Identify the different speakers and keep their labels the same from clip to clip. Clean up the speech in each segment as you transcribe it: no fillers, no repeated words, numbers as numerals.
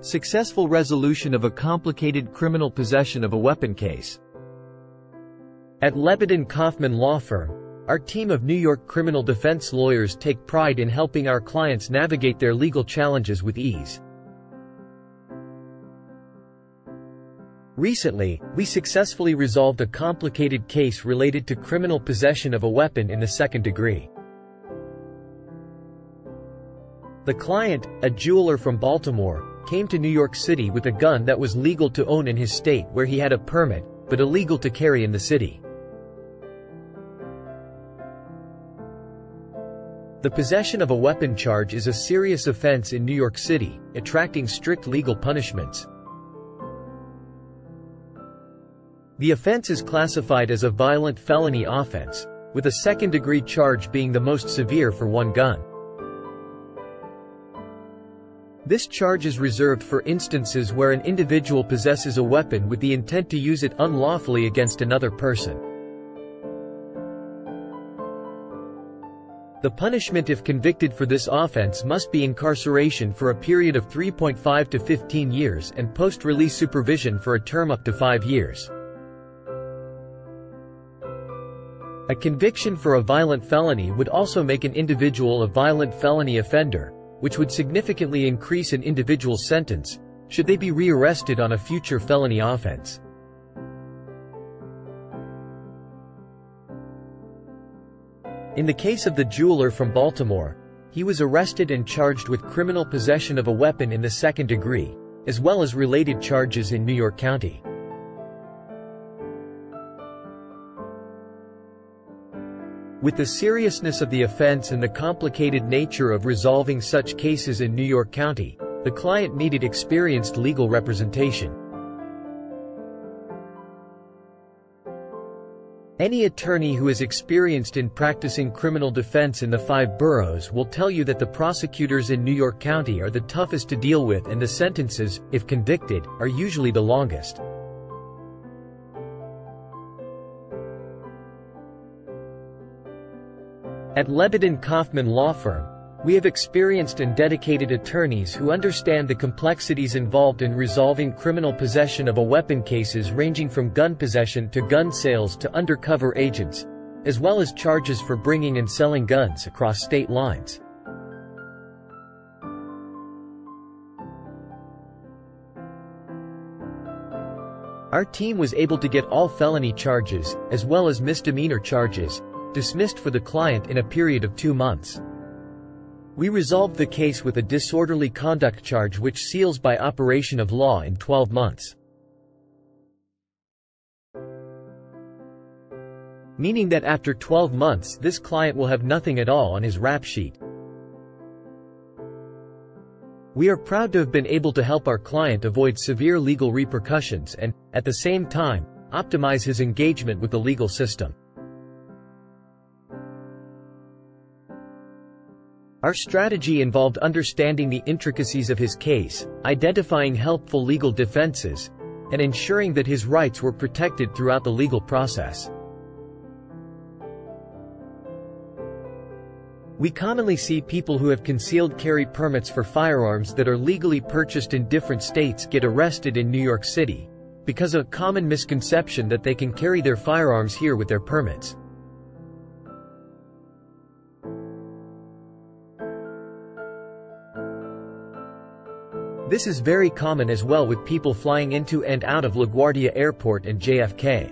Speaker 1: Successful resolution of a complicated criminal possession of a weapon case. At Lebanon Kaufman Law Firm, our team of New York criminal defense lawyers take pride in helping our clients navigate their legal challenges with ease. Recently, we successfully resolved a complicated case related to criminal possession of a weapon in the second degree. The client, a jeweler from Baltimore, came to New York City with a gun that was legal to own in his state where he had a permit, but illegal to carry in the city. The possession of a weapon charge is a serious offense in New York City, attracting strict legal punishments. The offense is classified as a violent felony offense, with a second-degree charge being the most severe for one gun. This charge is reserved for instances where an individual possesses a weapon with the intent to use it unlawfully against another person. The punishment if convicted for this offense must be incarceration for a period of 3.5 to 15 years and post-release supervision for a term up to 5 years. A conviction for a violent felony would also make an individual a violent felony offender, which would significantly increase an individual's sentence, should they be rearrested on a future felony offense. In the case of the jeweler from Baltimore, he was arrested and charged with criminal possession of a weapon in the second degree, as well as related charges in New York County. With the seriousness of the offense and the complicated nature of resolving such cases in New York County, the client needed experienced legal representation. Any attorney who is experienced in practicing criminal defense in the 5 boroughs will tell you that the prosecutors in New York County are the toughest to deal with and the sentences, if convicted, are usually the longest. At Lebanon Kaufman Law Firm, we have experienced and dedicated attorneys who understand the complexities involved in resolving criminal possession of a weapon cases ranging from gun possession to gun sales to undercover agents, as well as charges for bringing and selling guns across state lines. Our team was able to get all felony charges, as well as misdemeanor charges, dismissed for the client in a period of 2 months. We resolved the case with a disorderly conduct charge which seals by operation of law in 12 months. Meaning that after 12 months this client will have nothing at all on his rap sheet. We are proud to have been able to help our client avoid severe legal repercussions and, at the same time, optimize his engagement with the legal system. Our strategy involved understanding the intricacies of his case, identifying helpful legal defenses, and ensuring that his rights were protected throughout the legal process. We commonly see people who have concealed carry permits for firearms that are legally purchased in different states get arrested in New York City, because of a common misconception that they can carry their firearms here with their permits. This is very common as well with people flying into and out of LaGuardia Airport and JFK.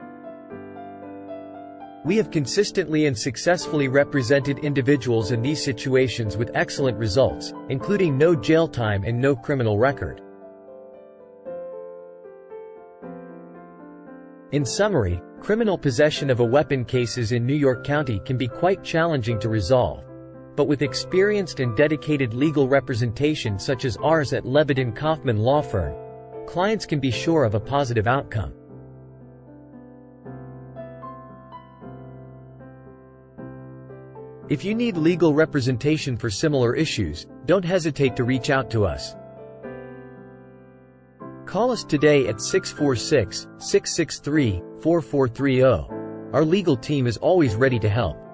Speaker 1: We have consistently and successfully represented individuals in these situations with excellent results, including no jail time and no criminal record. In summary, criminal possession of a weapon cases in New York County can be quite challenging to resolve. But with experienced and dedicated legal representation such as ours at Lebanon Kaufman Law Firm, clients can be sure of a positive outcome. If you need legal representation for similar issues, don't hesitate to reach out to us. Call us today at 646-663-4430. Our legal team is always ready to help.